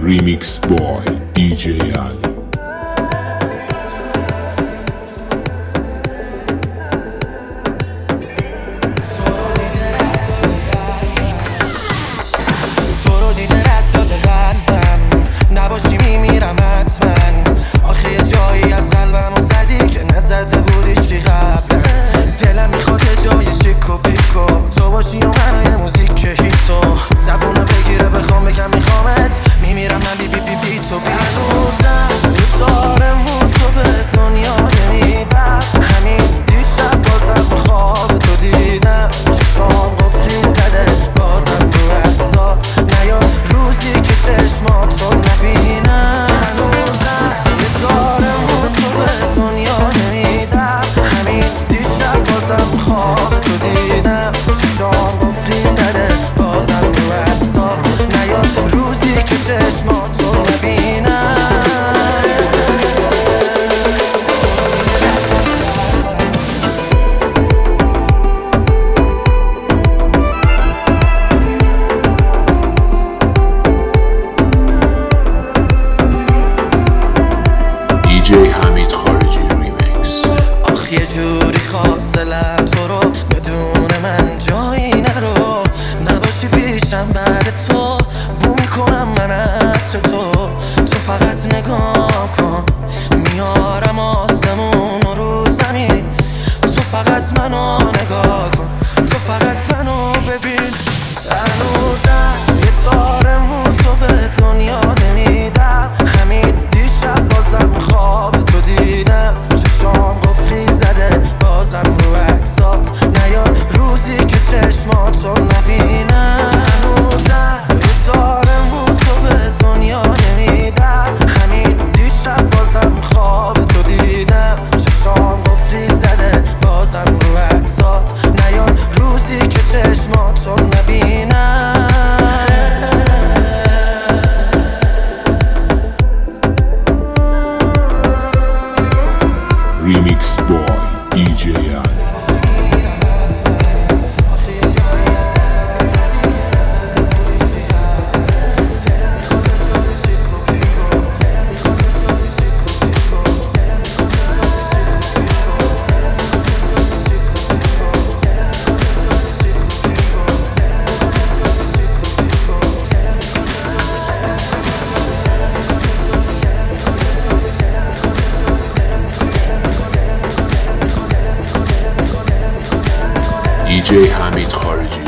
Remix by DJ Ali. تو رو دیده رد داده قلبم، نباشی میمیرم حتما. آخه یه جایی از قلبمو زدی که نزده بودیش که قبلا. دلم میخواد یه جای شیک و پیکو تو باشی و منو یه موزیک که هیتو زبونم بگیره بخوام بگم میخوامت، میمیرم من بی بی بی بی تو بی تو. یه تارمون تو به دنیا نمیدم، همین دیشب بازم خواب تو دیدم. چشام قفلی زده بازم رو عکسات نیاد، روزی که چشماتو نبینم. هنوزم یه تارمون تو به دنیا نمیدم، همین دیشب بازم خواب تو دیدم. چشام قفلی زده بازم رو عکسات نیاد، روزی که چشماتو نبینم. DJ حمید خارجی ریمیکس. آخ یه جوری خواستلم تو رو بدون من جایی نرو، نباشی پیشم بعد تو بو میکنم من عطر تو فقط نگاه کن، میارم آسمون رو زمین. تو فقط منو نگاه کن، تو فقط منو ببین. هنوزم یه تارمون تو به دنیا نمیدم، همین دیشب بازم خواب تو دیدم. چشام قفلی زده بازم رو عکسات نیاد، روزی که چشماتو نبینم. هنوزم یه تارمون تو به دنیا نمیدم، همین دیشب بازم خواب تو دیدم. چشام قفلی زده بازم رو عکسات نیاد، روزی که چشماتو نبینم. Remix by DJ Ali. DJ حمید خارجی